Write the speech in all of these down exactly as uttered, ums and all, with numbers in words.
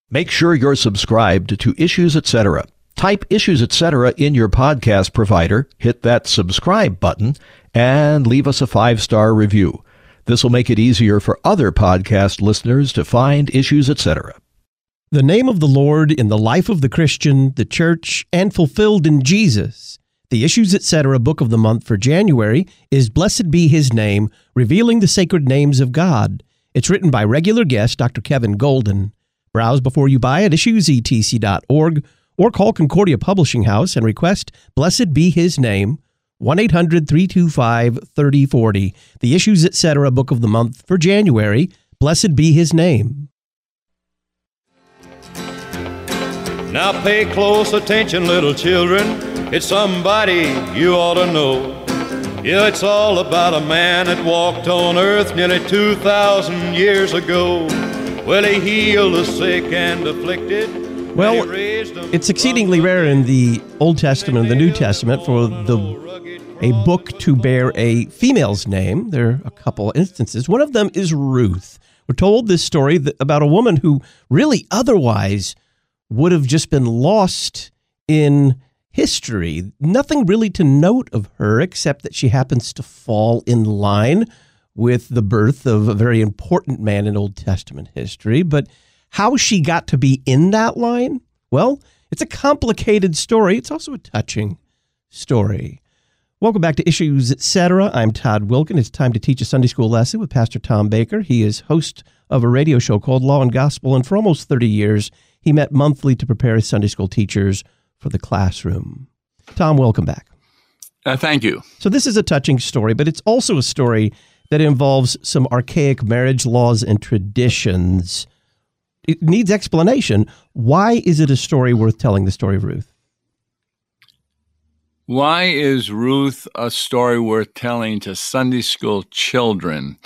Make sure you're subscribed to Issues Etc. Type Issues Etc. in your podcast provider, hit that subscribe button, and leave us a five-star review. This will make it easier for other podcast listeners to find Issues Etc. The name of the Lord in the life of the Christian, the church, and fulfilled in Jesus. The Issues Etc. book of the month for January is Blessed Be His Name, Revealing the Sacred Names of God. It's written by regular guest Doctor Kevin Golden. Browse before you buy at issues e t c dot org or call Concordia Publishing House and request Blessed Be His Name, one eight hundred, three two five, three oh four oh. The Issues Etc. book of the month for January, Blessed Be His Name. Now pay close attention, little children. It's somebody you ought to know. Yeah, it's all about a man that walked on earth nearly two thousand years ago. Well, he healed the sick and afflicted. Well, it's exceedingly rare in the Old Testament and the New Testament for the a book to bear a female's name. There are a couple instances. One of them is Ruth. We're told this story that, about a woman who really otherwise would have just been lost in history. Nothing really to note of her except that she happens to fall in line with the birth of a very important man in Old Testament history. But how she got to be in that line? Well, it's a complicated story. It's also a touching story. Welcome back to Issues Etc. I'm Todd Wilkin. It's time to teach a Sunday school lesson with Pastor Tom Baker. He is host of a radio show called Law and Gospel, and for almost thirty years, he met monthly to prepare his Sunday school teachers for the classroom. Tom, welcome back. Uh, thank you. So this is a touching story, but it's also a story that involves some archaic marriage laws and traditions. It needs explanation. Why is it a story worth telling, the story of Ruth? Why is Ruth a story worth telling to Sunday school children?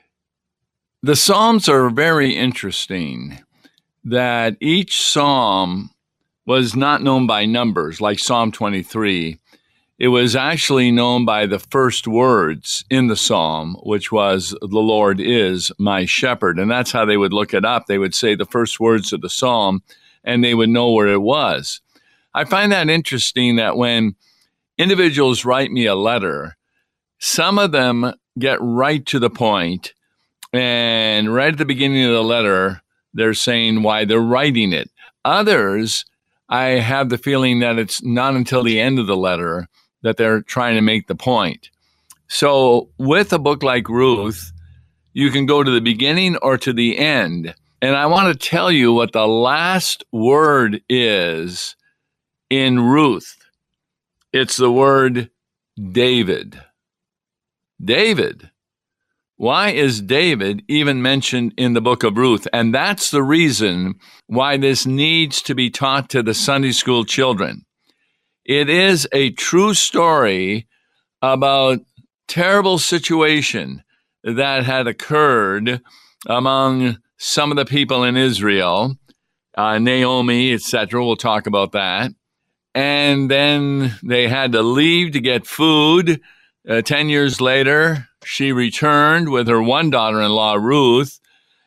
The Psalms are very interesting, that each psalm was not known by numbers, like Psalm twenty-three. It was actually known by the first words in the psalm, which was, the Lord is my shepherd. And that's how they would look it up. They would say the first words of the psalm, and they would know where it was. I find that interesting that when individuals write me a letter, some of them get right to the point, and right at the beginning of the letter, they're saying why they're writing it. Others, I have the feeling that it's not until the end of the letter that they're trying to make the point. So with a book like Ruth, you can go to the beginning or to the end. And I want to tell you what the last word is in Ruth. It's the word David. David. Why is David even mentioned in the book of Ruth? And that's the reason why this needs to be taught to the Sunday school children. It is a true story about terrible situation that had occurred among some of the people in Israel, uh, Naomi, et cetera. We'll talk about that. And then they had to leave to get food. Uh, ten years later, she returned with her one daughter-in-law, Ruth,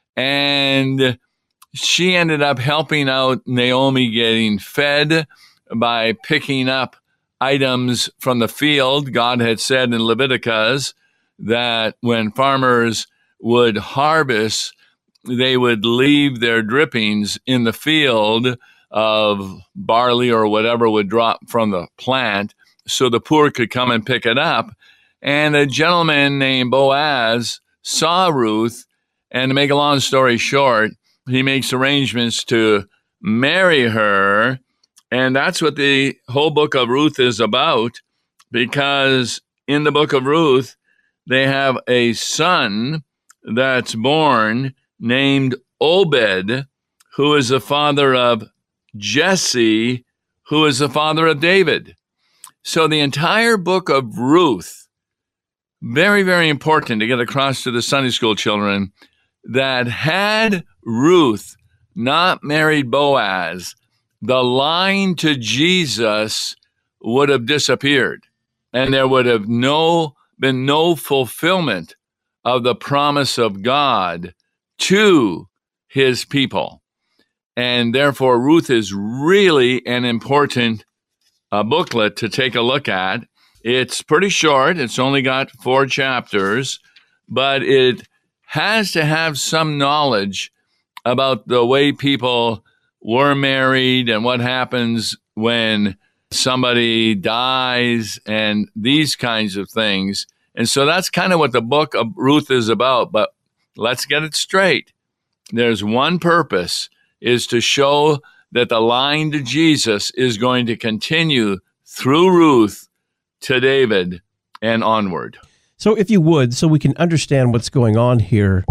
and she ended up helping out Naomi getting fed by picking up items from the field. God had said in Leviticus that when farmers would harvest, they would leave their drippings in the field of barley or whatever would drop from the plant so the poor could come and pick it up. And a gentleman named Boaz saw Ruth, and to make a long story short, he makes arrangements to marry her. And that's what the whole book of Ruth is about, because in the book of Ruth, they have a son that's born named Obed, who is the father of Jesse, who is the father of David. So the entire book of Ruth, very, very important to get across to the Sunday school children, that had Ruth not married Boaz, the line to Jesus would have disappeared, and there would have no been no fulfillment of the promise of God to his people. And therefore, Ruth is really an important uh, booklet to take a look at. It's pretty short. It's only got four chapters, but it has to have some knowledge about the way people were married and what happens when somebody dies and these kinds of things. And so that's kind of what the book of Ruth is about. But let's get it straight. There's one purpose, is to show that the line to Jesus is going to continue through Ruth to David and onward. So if you would, so we can understand what's going on here,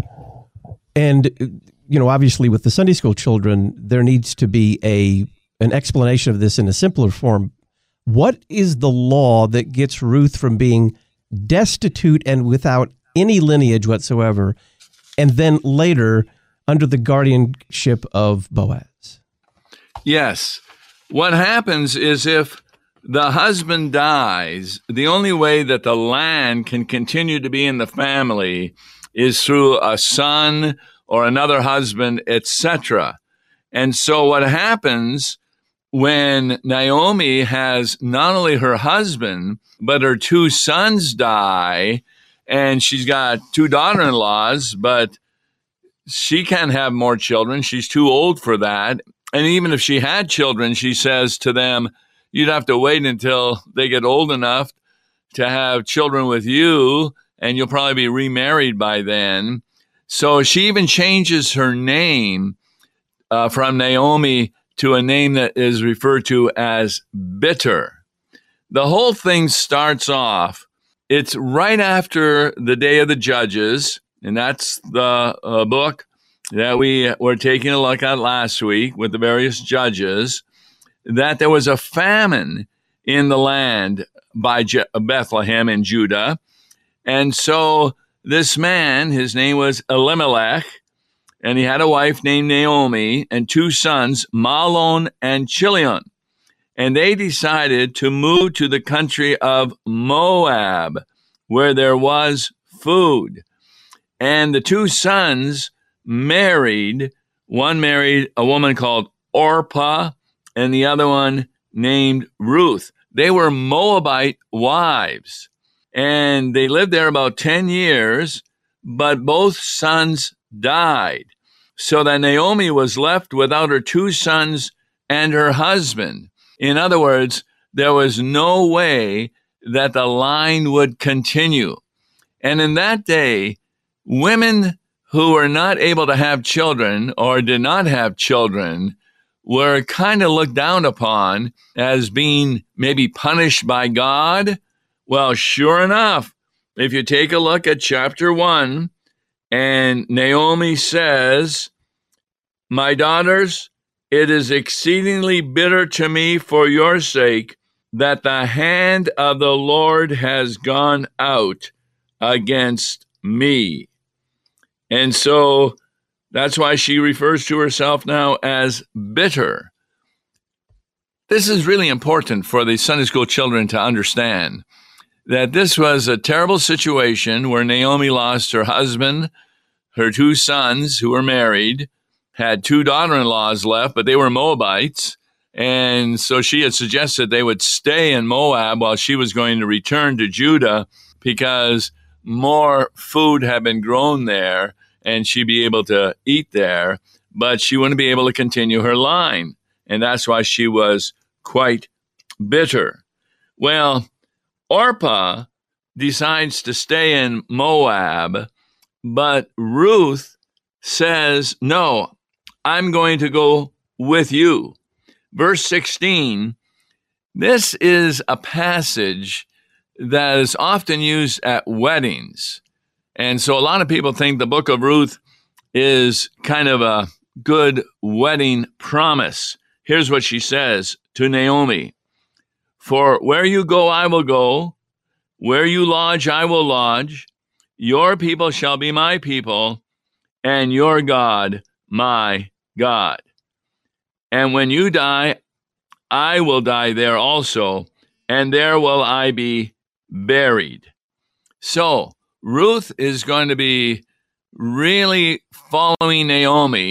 and, you know, obviously with the Sunday school children, there needs to be a an explanation of this in a simpler form. What is the law that gets Ruth from being destitute and without any lineage whatsoever, and then later under the guardianship of Boaz? Yes. What happens is if the husband dies, the only way that the land can continue to be in the family is through a son or another husband, et cetera. And so what happens when Naomi has not only her husband, but her two sons die, and she's got two daughter-in-laws, but she can't have more children. She's too old for that. And even if she had children, she says to them, you'd have to wait until they get old enough to have children with you, and you'll probably be remarried by then. So she even changes her name uh, from Naomi to a name that is referred to as bitter. The whole thing starts off, it's right after the Day of the Judges, and that's the uh, book that we were taking a look at last week with the various judges, that there was a famine in the land by Je- Bethlehem in Judah. And so this man, his name was Elimelech, and he had a wife named Naomi and two sons, Mahlon and Chilion. And they decided to move to the country of Moab, where there was food. And the two sons married, one married a woman called Orpah, and the other one named Ruth. They were Moabite wives, and they lived there about ten years, but both sons died, so that Naomi was left without her two sons and her husband. In other words, there was no way that the line would continue. And in that day, women who were not able to have children or did not have children were kind of looked down upon as being maybe punished by God. Well, sure enough, if you take a look at chapter one, and Naomi says, my daughters, it is exceedingly bitter to me for your sake that the hand of the Lord has gone out against me. And so that's why she refers to herself now as bitter. This is really important for the Sunday school children to understand, that this was a terrible situation where Naomi lost her husband, her two sons who were married, had two daughter-in-laws left, but they were Moabites. And so she had suggested they would stay in Moab while she was going to return to Judah, because more food had been grown there and she'd be able to eat there, but she wouldn't be able to continue her line. And that's why she was quite bitter. Well, Orpah decides to stay in Moab, but Ruth says, no, I'm going to go with you. Verse sixteen, this is a passage that is often used at weddings. And so a lot of people think the book of Ruth is kind of a good wedding promise. Here's what she says to Naomi. For where you go, I will go. Where you lodge, I will lodge. Your people shall be my people, and your God, my God. And when you die, I will die there also, and there will I be buried. So Ruth is going to be really following Naomi,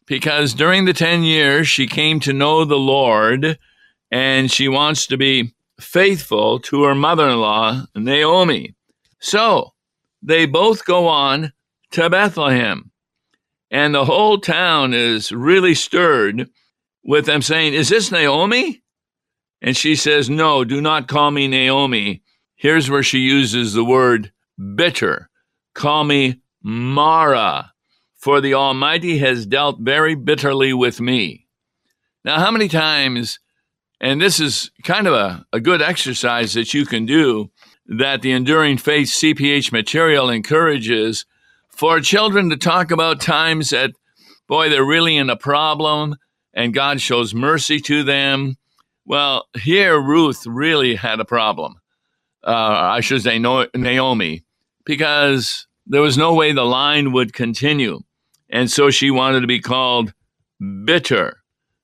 because during the ten years she came to know the Lord, and she wants to be faithful to her mother-in-law, Naomi. So they both go on to Bethlehem, and the whole town is really stirred with them saying, "Is this Naomi?" And she says, "No, do not call me Naomi." Here's where she uses the word bitter. "Call me Mara, for the Almighty has dealt very bitterly with me." Now, how many times, and this is kind of a, a good exercise that you can do, that the Enduring Faith C P H material encourages for children to talk about times that, boy, they're really in a problem and God shows mercy to them. Well, here Ruth really had a problem. Uh, I should say Naomi, because there was no way the line would continue. And so she wanted to be called bitter,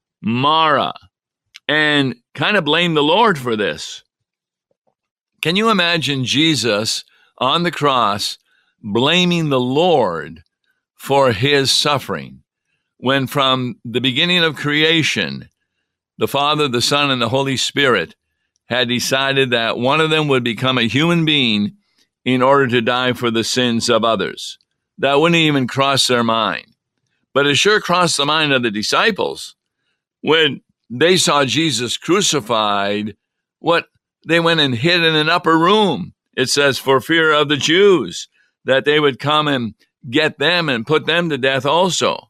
Mara, and kind of blame the Lord for this. Can you imagine Jesus on the cross blaming the Lord for his suffering, when from the beginning of creation, the Father, the Son, and the Holy Spirit had decided that one of them would become a human being in order to die for the sins of others? That wouldn't even cross their mind. But it sure crossed the mind of the disciples when they saw Jesus crucified. What? They went and hid in an upper room. It says, for fear of the Jews, that they would come and get them and put them to death also.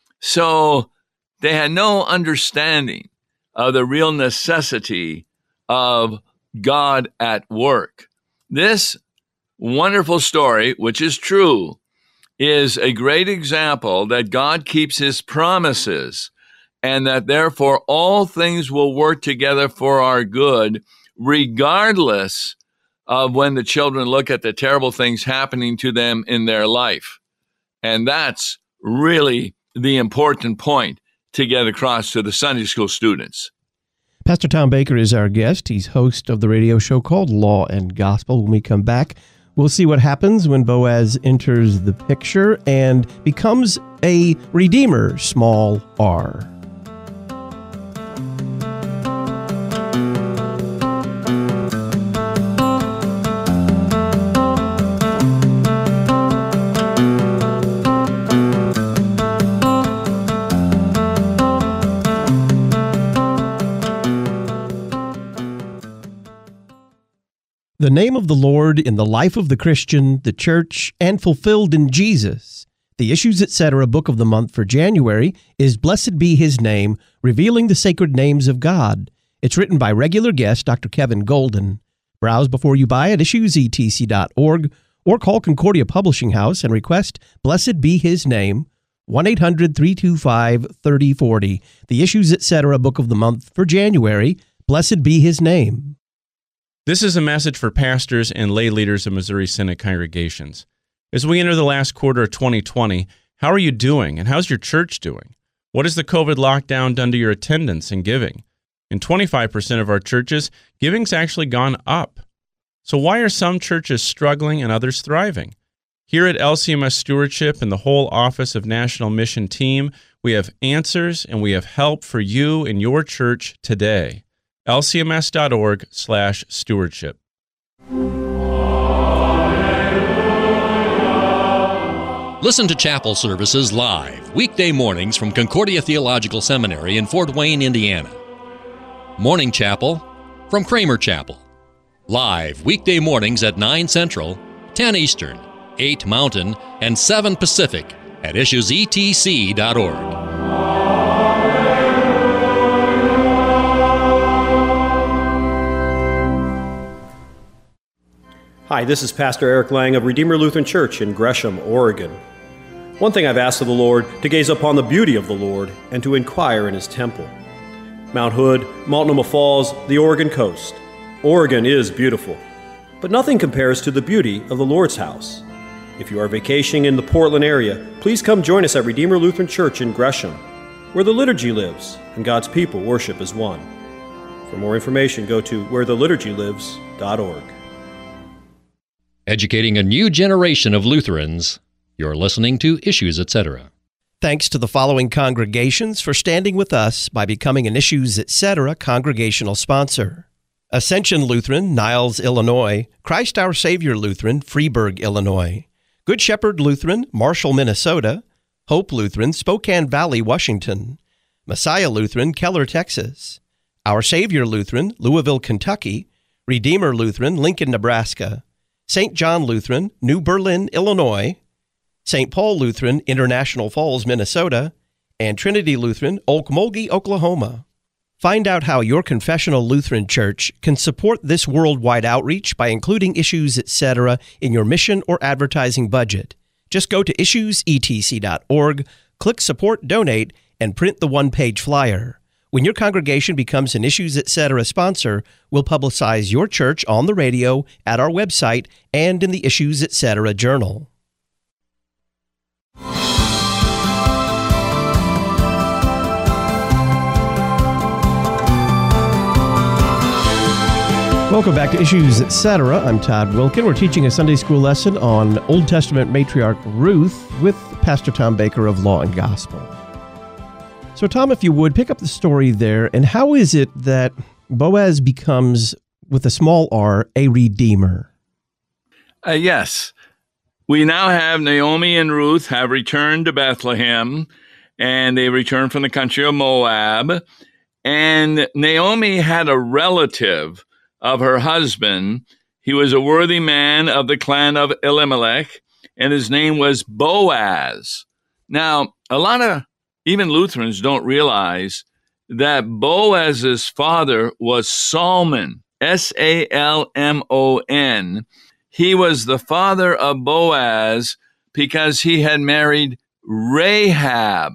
So they had no understanding of the real necessity of God at work. This wonderful story, which is true, is a great example that God keeps his promises, and that therefore all things will work together for our good, regardless of when the children look at the terrible things happening to them in their life. And that's really the important point to get across to the Sunday school students. Pastor Tom Baker is our guest. He's host of the radio show called Law and Gospel. When we come back, we'll see what happens when Boaz enters the picture and becomes a redeemer, small r. The name of the Lord in the life of the Christian, the church, and fulfilled in Jesus. The Issues, et cetera book of the month for January is Blessed Be His Name, Revealing the Sacred Names of God. It's written by regular guest Doctor Kevin Golden. Browse before you buy at issues e t c dot org or call Concordia Publishing House and request Blessed Be His Name, one eight hundred, three two five, three oh four oh. The Issues, et cetera book of the month for January, Blessed Be His Name. This is a message for pastors and lay leaders of Missouri Synod congregations. As we enter the last quarter of twenty twenty, how are you doing, and how's your church doing? What has the COVID lockdown done to your attendance and giving? In twenty-five percent of our churches, giving's actually gone up. So why are some churches struggling and others thriving? Here at L C M S Stewardship and the whole Office of National Mission team, we have answers and we have help for you and your church today. L C M S dot org slash stewardship. Listen to chapel services live, weekday mornings from Concordia Theological Seminary in Fort Wayne, Indiana. Morning Chapel from Kramer Chapel. Live weekday mornings at nine Central, ten Eastern, eight Mountain, and seven Pacific at issues e t c dot org. Hi, this is Pastor Eric Lang of Redeemer Lutheran Church in Gresham, Oregon. One thing I've asked of the Lord, to gaze upon the beauty of the Lord and to inquire in His temple. Mount Hood, Multnomah Falls, the Oregon coast. Oregon is beautiful, but nothing compares to the beauty of the Lord's house. If you are vacationing in the Portland area, please come join us at Redeemer Lutheran Church in Gresham, where the liturgy lives and God's people worship as one. For more information, go to where the liturgy lives dot org. Educating a new generation of Lutherans, you're listening to Issues, et cetera. Thanks to the following congregations for standing with us by becoming an Issues Etc. congregational sponsor. Ascension Lutheran, Niles, Illinois. Christ Our Savior Lutheran, Freeburg, Illinois. Good Shepherd Lutheran, Marshall, Minnesota. Hope Lutheran, Spokane Valley, Washington. Messiah Lutheran, Keller, Texas. Our Savior Lutheran, Louisville, Kentucky. Redeemer Lutheran, Lincoln, Nebraska. Saint John Lutheran, New Berlin, Illinois. Saint Paul Lutheran, International Falls, Minnesota, and Trinity Lutheran, Okmulgee, Oklahoma. Find out how your confessional Lutheran church can support this worldwide outreach by including Issues Etc. in your mission or advertising budget. Just go to issues e t c dot org, click Support Donate, and print the one-page flyer. When your congregation becomes an Issues Etc. sponsor, we'll publicize your church on the radio, at our website, and in the Issues Etc. journal. Welcome back to Issues Etc. I'm Todd Wilkin. We're teaching a Sunday school lesson on Old Testament matriarch Ruth with Pastor Tom Baker of Law and Gospel. So, Tom, if you would, pick up the story there. And how is it that Boaz becomes, with a small r, a redeemer? Uh, yes. We now have Naomi and Ruth have returned to Bethlehem, and they returned from the country of Moab. And Naomi had a relative of her husband. He was a worthy man of the clan of Elimelech, and his name was Boaz. Now, a lot of even Lutherans don't realize that Boaz's father was Salmon, S A L M O N. He was the father of Boaz because he had married Rahab.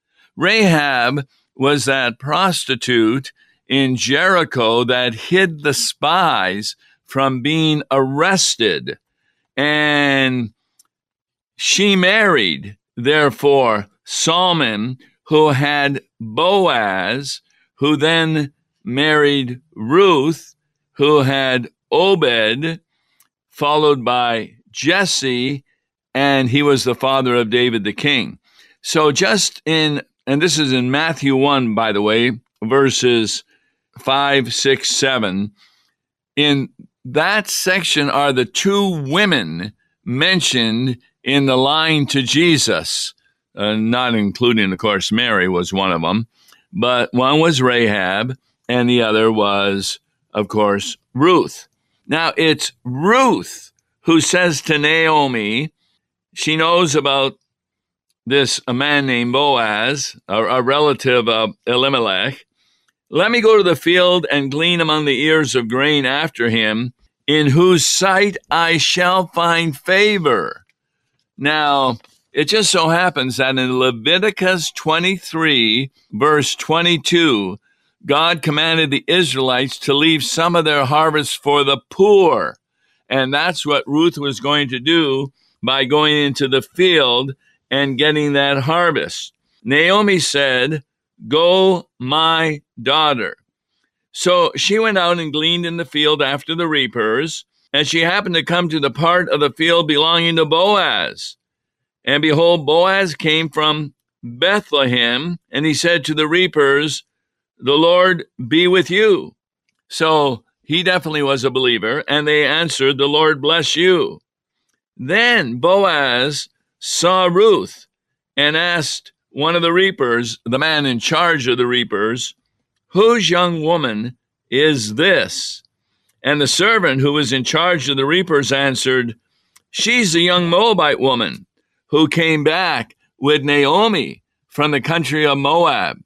Rahab was that prostitute in Jericho that hid the spies from being arrested. And she married, therefore, Salmon, who had Boaz, who then married Ruth, who had Obed, followed by Jesse, and he was the father of David the king. So just in, and this is in Matthew one, by the way, verses five, six, seven. In that section are the two women mentioned in the line to Jesus, uh, not including, of course, Mary was one of them, but one was Rahab and the other was, of course, Ruth. Now, it's Ruth who says to Naomi, she knows about this a man named Boaz, a, a relative of Elimelech. Let me go to the field and glean among the ears of grain after him, in whose sight I shall find favor. Now, it just so happens that in Leviticus twenty-three, verse twenty-two, God commanded the Israelites to leave some of their harvest for the poor. And that's what Ruth was going to do by going into the field and getting that harvest. Naomi said, "Go, my daughter." So she went out and gleaned in the field after the reapers, and she happened to come to the part of the field belonging to Boaz. And behold, Boaz came from Bethlehem, and he said to the reapers, "The Lord be with you." So he definitely was a believer, and they answered, "The Lord bless you." Then Boaz saw Ruth and asked one of the reapers, the man in charge of the reapers, "Whose young woman is this?" And the servant who was in charge of the reapers answered, "She's a young Moabite woman who came back with Naomi from the country of Moab.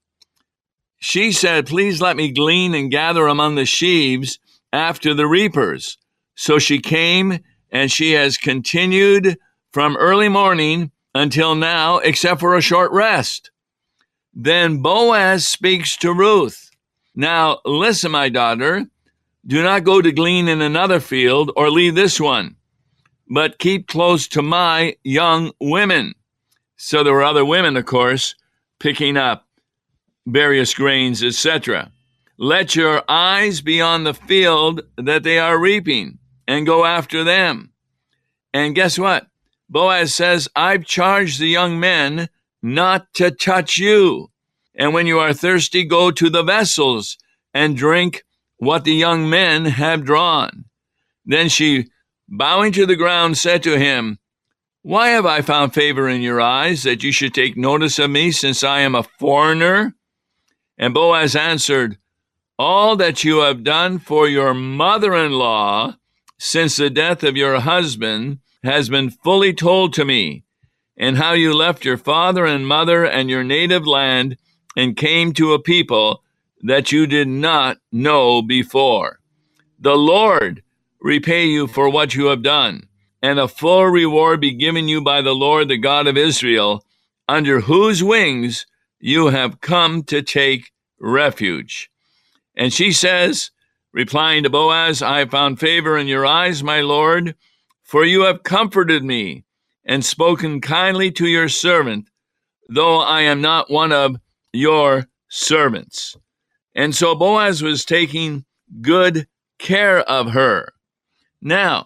She said, 'Please let me glean and gather among the sheaves after the reapers.' So she came, and she has continued from early morning until now, except for a short rest." Then Boaz speaks to Ruth. "Now, listen, my daughter, do not go to glean in another field or leave this one, but keep close to my young women." So there were other women, of course, picking up various grains, et cetera. "Let your eyes be on the field that they are reaping, and go after them." And guess what? Boaz says, "I've charged the young men not to touch you. And when you are thirsty, go to the vessels and drink what the young men have drawn. Then she, bowing to the ground, said to him, Why have I found favor in your eyes, that you should take notice of me, since I am a foreigner? And Boaz answered, All that you have done for your mother-in-law since the death of your husband has been fully told to me, and how you left your father and mother and your native land and came to a people that you did not know before. The Lord repay you for what you have done, and a full reward be given you by the Lord, the God of Israel, under whose wings you have come to take refuge. And she says, replying to Boaz, I have found favor in your eyes, my Lord, for you have comforted me and spoken kindly to your servant, though I am not one of your servants. And so Boaz was taking good care of her. Now,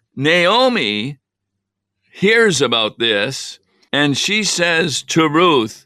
Naomi hears about this, and she says to Ruth,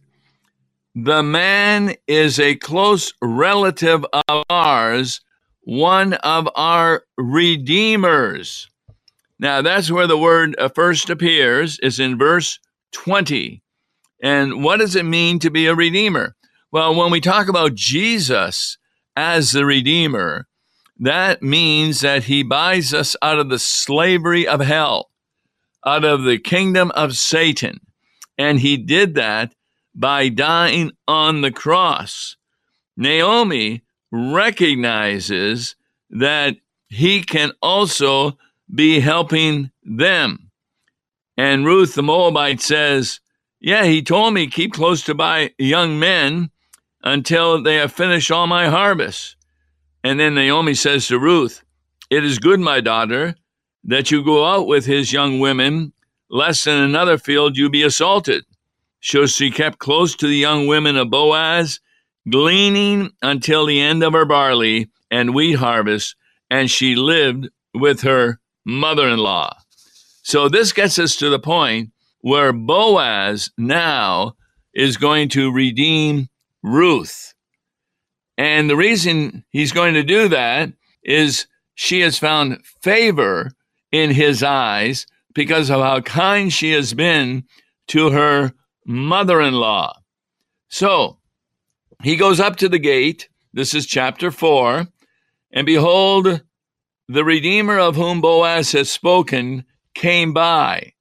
the man is a close relative of ours, one of our redeemers. Now, that's where the word first appears, is in verse twenty. And what does it mean to be a redeemer? Well, when we talk about Jesus as the redeemer, that means that he buys us out of the slavery of hell, out of the kingdom of Satan. And he did that by dying on the cross. Naomi recognizes that he can also be helping them. And Ruth the Moabite says, yeah, he told me keep close to my young men until they have finished all my harvest. And then Naomi says to Ruth, it is good, my daughter, that you go out with his young women, lest in another field you be assaulted. So she kept close to the young women of Boaz, gleaning until the end of her barley and wheat harvest, and she lived with her mother-in-law. So this gets us to the point where Boaz now is going to redeem Ruth. And the reason he's going to do that is she has found favor in his eyes because of how kind she has been to her mother-in-law. So he goes up to the gate. This is chapter four. And behold, the Redeemer of whom Boaz has spoken came by.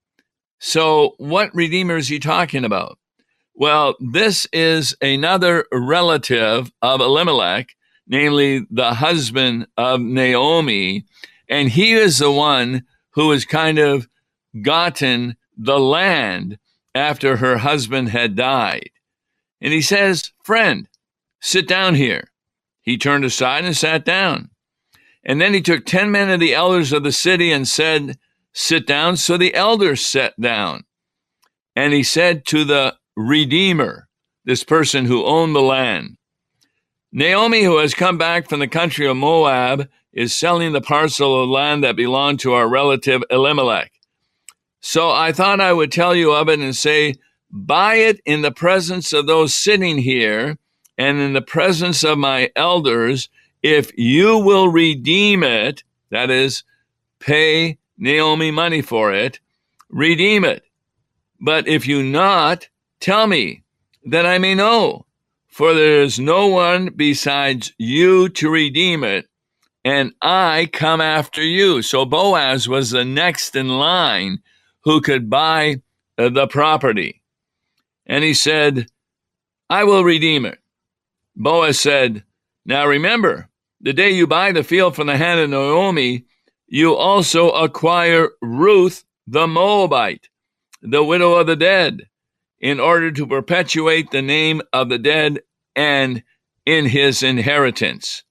So what Redeemer is he talking about? Well, this is another relative of Elimelech, namely the husband of Naomi. And he is the one who has kind of gotten the land after her husband had died. And he says, friend, sit down here. He turned aside and sat down. And then he took ten men of the elders of the city and said, sit down. So the elders sat down. And he said to the Redeemer, this person who owned the land, Naomi, who has come back from the country of Moab, is selling the parcel of land that belonged to our relative Elimelech. So I thought I would tell you of it and say, buy it in the presence of those sitting here and in the presence of my elders. If you will redeem it, that is, pay Naomi money for it, redeem it. But if you not, tell me, that I may know, for there is no one besides you to redeem it, and I come after you. So Boaz was the next in line who could buy the property. And he said, I will redeem it. Boaz said, now remember, the day you buy the field from the hand of Naomi, you also acquire Ruth the Moabite, the widow of the dead, in order to perpetuate the name of the dead and in his inheritance.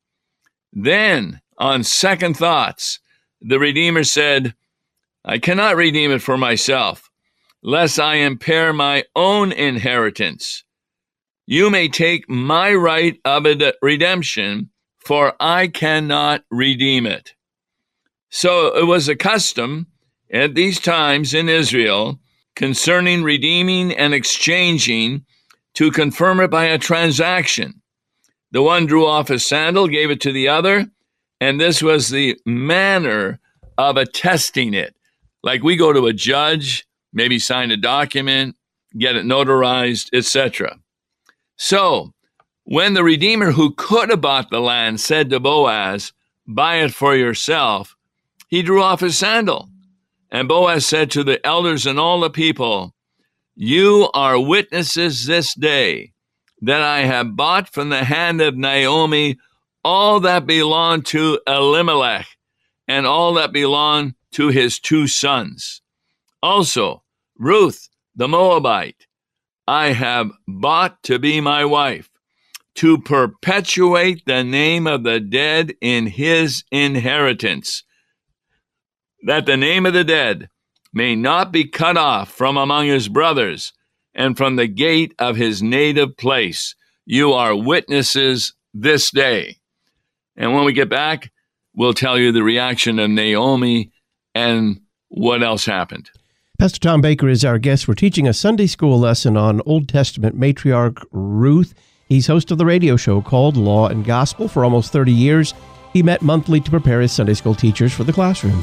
Then, on second thoughts, the Redeemer said, I cannot redeem it for myself, lest I impair my own inheritance. You may take my right of redemption, for I cannot redeem it. So it was a custom at these times in Israel, concerning redeeming and exchanging, to confirm it by a transaction. The one drew off his sandal, gave it to the other, and this was the manner of attesting it. Like we go to a judge, maybe sign a document, get it notarized, et cetera. So, when the Redeemer who could have bought the land said to Boaz, "Buy it for yourself," he drew off his sandal. And Boaz said to the elders and all the people, "You are witnesses this day that I have bought from the hand of Naomi all that belonged to Elimelech and all that belonged to his two sons. Also, Ruth the Moabite I have bought to be my wife, to perpetuate the name of the dead in his inheritance, that the name of the dead may not be cut off from among his brothers and from the gate of his native place. You are witnesses this day." And when we get back, we'll tell you the reaction of Naomi and what else happened. Pastor Tom Baker is our guest. We're teaching a Sunday school lesson on Old Testament matriarch Ruth. He's host of the radio show called Law and Gospel for almost thirty years. He met monthly to prepare his Sunday school teachers for the classroom.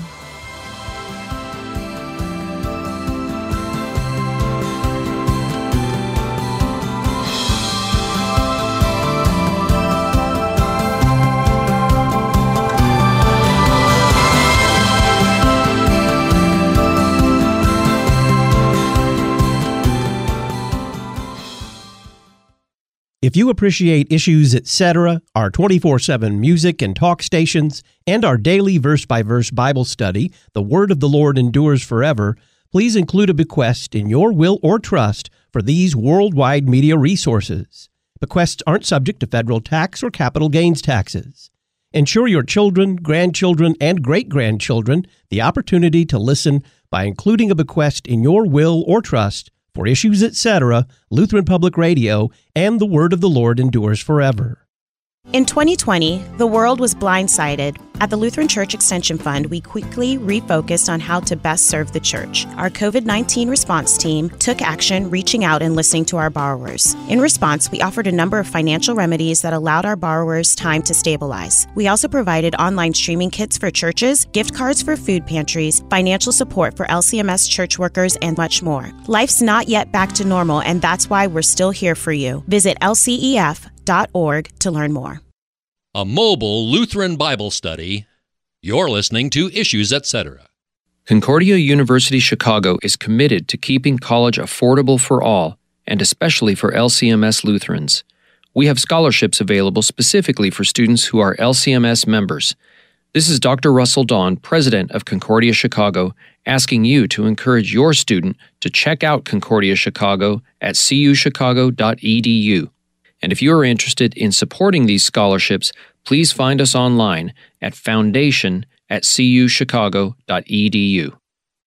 If you appreciate Issues, et cetera, our twenty-four seven music and talk stations, and our daily verse-by-verse Bible study, The Word of the Lord Endures Forever, please include a bequest in your will or trust for these worldwide media resources. Bequests aren't subject to federal tax or capital gains taxes. Ensure your children, grandchildren, and great-grandchildren the opportunity to listen by including a bequest in your will or trust for Issues, et cetera, Lutheran Public Radio, and The Word of the Lord Endures Forever. In twenty twenty, the world was blindsided. At the Lutheran Church Extension Fund, we quickly refocused on how to best serve the church. Our COVID nineteen response team took action, reaching out and listening to our borrowers. In response, we offered a number of financial remedies that allowed our borrowers time to stabilize. We also provided online streaming kits for churches, gift cards for food pantries, financial support for L C M S church workers, and much more. Life's not yet back to normal, and that's why we're still here for you. Visit L C E F dot org to learn more. A mobile Lutheran Bible study. You're listening to Issues, et cetera. Concordia University Chicago is committed to keeping college affordable for all, and especially for L C M S Lutherans. We have scholarships available specifically for students who are L C M S members. This is Doctor Russell Dawn, president of Concordia Chicago, asking you to encourage your student to check out Concordia Chicago at c u chicago dot e d u. And if you are interested in supporting these scholarships, please find us online at foundation at c u chicago dot e d u.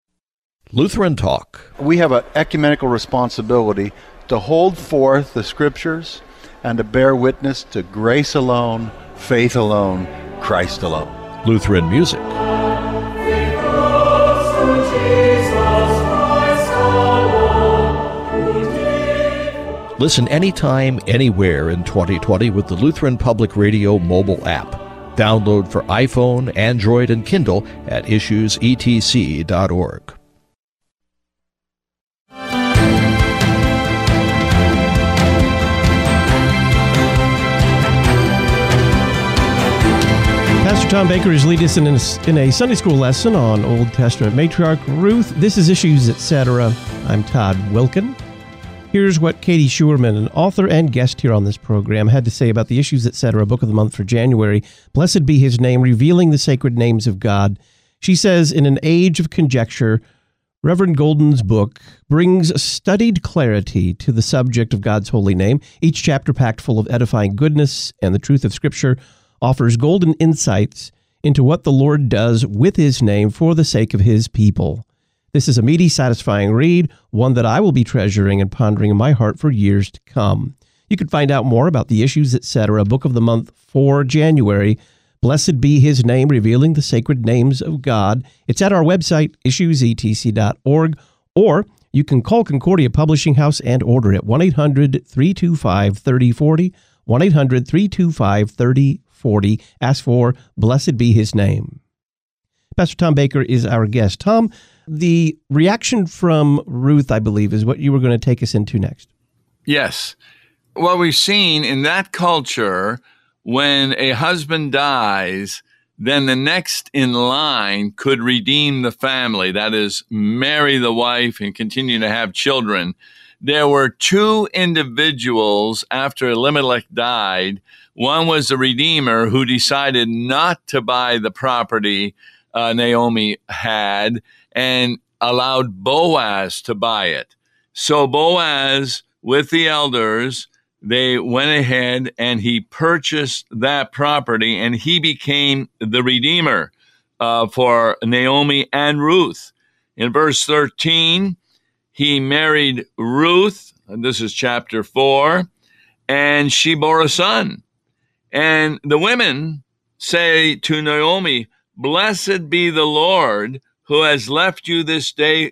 Lutheran Talk. We have an ecumenical responsibility to hold forth the Scriptures and to bear witness to grace alone, faith alone, Christ alone. Lutheran Music. Listen anytime, anywhere in twenty twenty with the Lutheran Public Radio mobile app. Download for iPhone, Android, and Kindle at issues e t c dot org. Pastor Tom Baker is leading us in a, in a Sunday school lesson on Old Testament matriarch Ruth. This is Issues, et cetera. I'm Todd Wilkin. Here's what Katie Schuerman, an author and guest here on this program, had to say about the Issues, et cetera. Book of the Month for January. Blessed be his name, revealing the sacred names of God. She says, in an age of conjecture, Reverend Golden's book brings studied clarity to the subject of God's holy name. Each chapter, packed full of edifying goodness and the truth of Scripture, offers golden insights into what the Lord does with his name for the sake of his people. This is a meaty, satisfying read, one that I will be treasuring and pondering in my heart for years to come. You can find out more about the Issues, et cetera. Book of the Month for January. Blessed be his name, revealing the sacred names of God. It's at our website, issues e t c dot org, or You can call Concordia Publishing House and order at one eight hundred three two five three oh four oh, one eight hundred three two five three oh four oh. Ask for Blessed Be His Name. Pastor Tom Baker is our guest. Tom, the reaction from Ruth, I believe, is what you were going to take us into next. Yes. What we've seen in that culture, when a husband dies, then the next in line could redeem the family, that is, marry the wife and continue to have children. There were two individuals after Elimelech died. One was a redeemer who decided not to buy the property uh, Naomi had and allowed Boaz to buy it. So Boaz, with the elders, they went ahead and he purchased that property, and he became the redeemer uh, for Naomi and Ruth. In verse thirteen, he married Ruth, and this is chapter four, and she bore a son. And the women say to Naomi, "Blessed be the Lord who has left you this day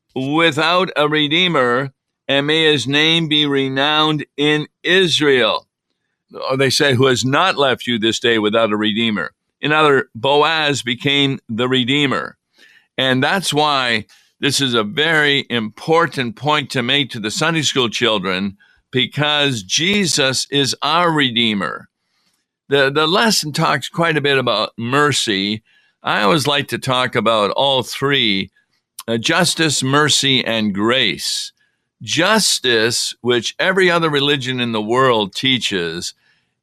without a redeemer, and may his name be renowned in Israel." Or they say, "who has not left you this day without a redeemer." In other, Boaz became the redeemer. And that's why this is a very important point to make to the Sunday school children, because Jesus is our redeemer. The, the lesson talks quite a bit about mercy. I always like to talk about all three, uh, justice, mercy, and grace. Justice, which every other religion in the world teaches,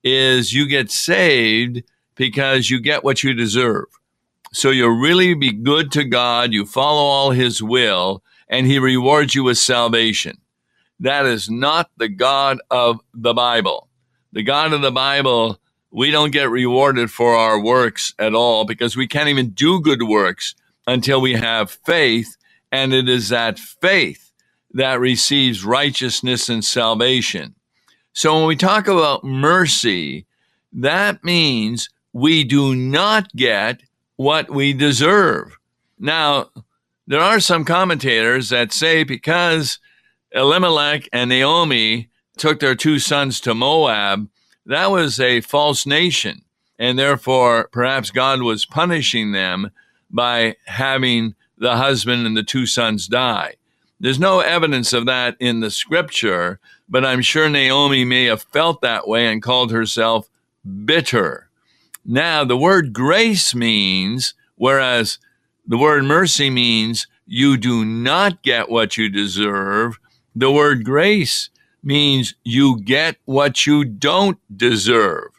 is you get saved because you get what you deserve. So you really be good to God, you follow all his will, and he rewards you with salvation. That is not the God of the Bible. The God of the Bible, we don't get rewarded for our works at all, because we can't even do good works until we have faith, and it is that faith that receives righteousness and salvation. So when we talk about mercy, that means we do not get what we deserve. Now, there are some commentators that say because Elimelech and Naomi took their two sons to Moab, that was a false nation, and therefore perhaps God was punishing them by having the husband and the two sons die. There's no evidence of that in the scripture, but I'm sure Naomi may have felt that way and called herself bitter. Now, the word grace means, whereas the word mercy means you do not get what you deserve, the word grace means you get what you don't deserve.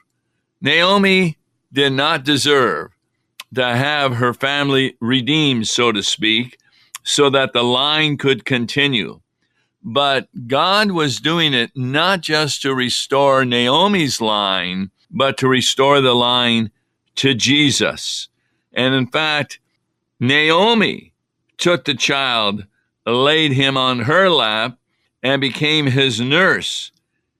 Naomi did not deserve to have her family redeemed, so to speak, so that the line could continue. But God was doing it not just to restore Naomi's line, but to restore the line to Jesus. And in fact, Naomi took the child, laid him on her lap, and became his nurse.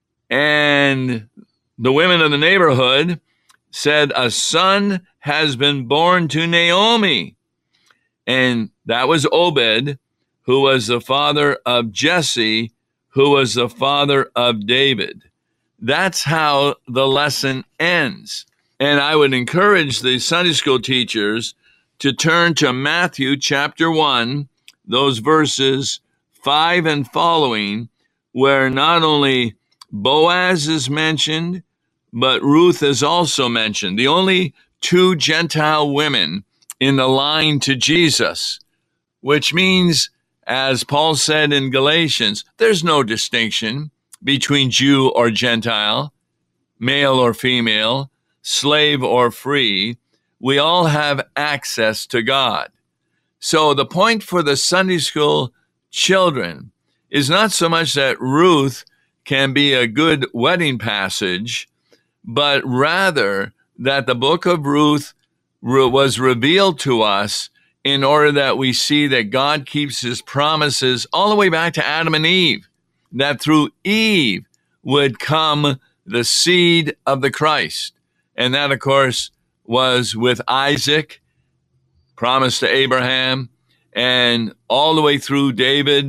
And the women of the neighborhood said, "A son has been born to Naomi." And that was Obed, who was the father of Jesse, who was the father of David. That's how the lesson ends. And I would encourage the Sunday school teachers to turn to Matthew chapter one, those verses five and following, where not only Boaz is mentioned, but Ruth is also mentioned. The only two Gentile women in the line to Jesus, which means, as Paul said in Galatians, there's no distinction between Jew or Gentile, male or female, slave or free. We all have access to God. So the point for the Sunday school children is not so much that Ruth can be a good wedding passage, but rather that the book of Ruth was revealed to us in order that we see that God keeps his promises all the way back to Adam and Eve, that through Eve would come the seed of the Christ. And that, of course, was with Isaac, promised to Abraham, and all the way through David,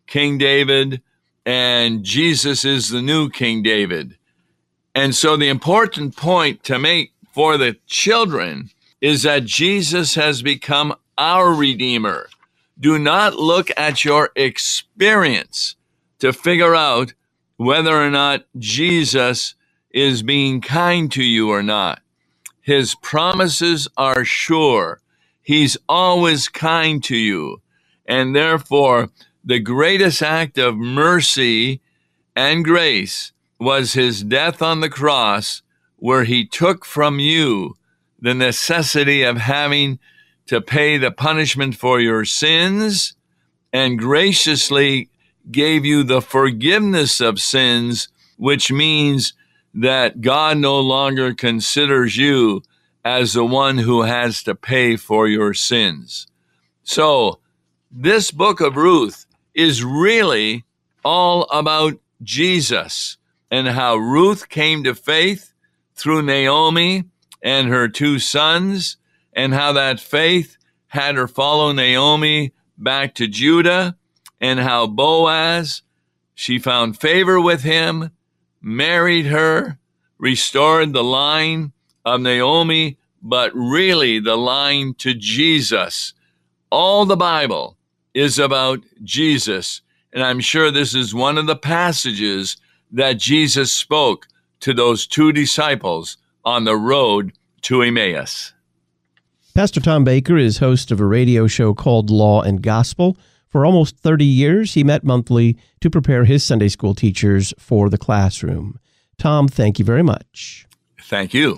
King David, and Jesus is the new King David. And so the important point to make for the children is that Jesus has become our Redeemer. Do not look at your experience to figure out whether or not Jesus is being kind to you or not. His promises are sure. He's always kind to you. And therefore, the greatest act of mercy and grace was his death on the cross, where he took from you the necessity of having to pay the punishment for your sins and graciously gave you the forgiveness of sins, which means that God no longer considers you as the one who has to pay for your sins. So this book of Ruth is really all about Jesus and how Ruth came to faith through Naomi and her two sons, and how that faith had her follow Naomi back to Judah, and how Boaz, she found favor with him, married her, restored the line of Naomi, but really the line to Jesus. All the Bible is about Jesus, and I'm sure this is one of the passages that Jesus spoke to those two disciples on the road to Emmaus. Pastor Tom Baker is host of a radio show called Law and Gospel. For almost thirty years, he met monthly to prepare his Sunday school teachers for the classroom. Tom, thank you very much. Thank you.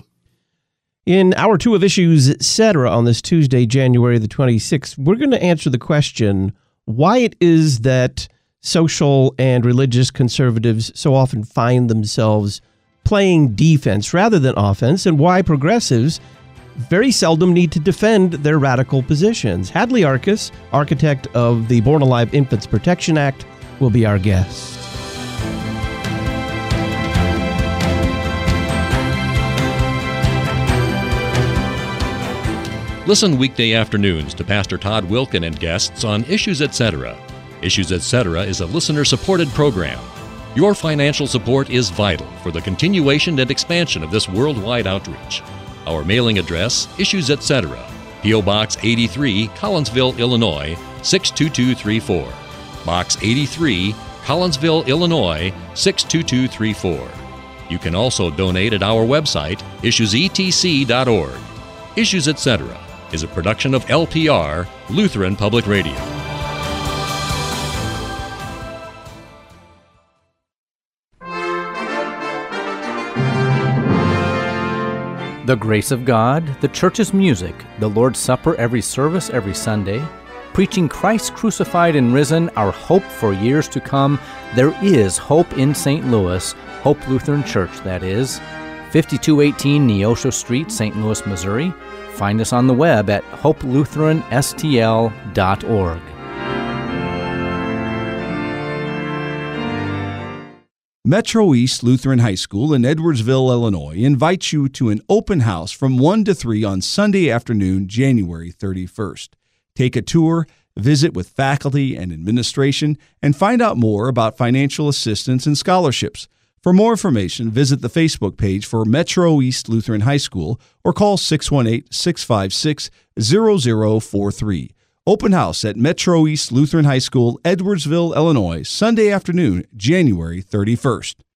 In Hour two of Issues, et cetera, on this Tuesday, January the twenty-sixth, we're going to answer the question why it is that social and religious conservatives so often find themselves playing defense rather than offense, and why progressives very seldom need to defend their radical positions. Hadley Arkes, architect of the Born Alive Infants Protection Act, will be our guest. Listen weekday afternoons to Pastor Todd Wilken and guests on Issues et cetera. Issues et cetera is a listener-supported program. Your financial support is vital for the continuation and expansion of this worldwide outreach. Our mailing address, Issues et cetera, P O. Box eighty-three, Collinsville, Illinois, six two two three four. Box eighty-three, Collinsville, Illinois, six two two three four. You can also donate at our website, issues e t c dot org. Issues et cetera is a production of L P R, Lutheran Public Radio. The grace of God, the church's music, the Lord's Supper every service every Sunday, preaching Christ crucified and risen, our hope for years to come. There is hope in Saint Louis, Hope Lutheran Church, that is. fifty-two eighteen Neosho Street, Saint Louis, Missouri. Find us on the web at hope lutheran s t l dot org. Metro East Lutheran High School in Edwardsville, Illinois, invites you to an open house from one to three on Sunday afternoon, January thirty-first. Take a tour, visit with faculty and administration, and find out more about financial assistance and scholarships. For more information, visit the Facebook page for Metro East Lutheran High School or call six one eight, six five six, zero zero four three. Open house at Metro East Lutheran High School, Edwardsville, Illinois, Sunday afternoon, January thirty-first.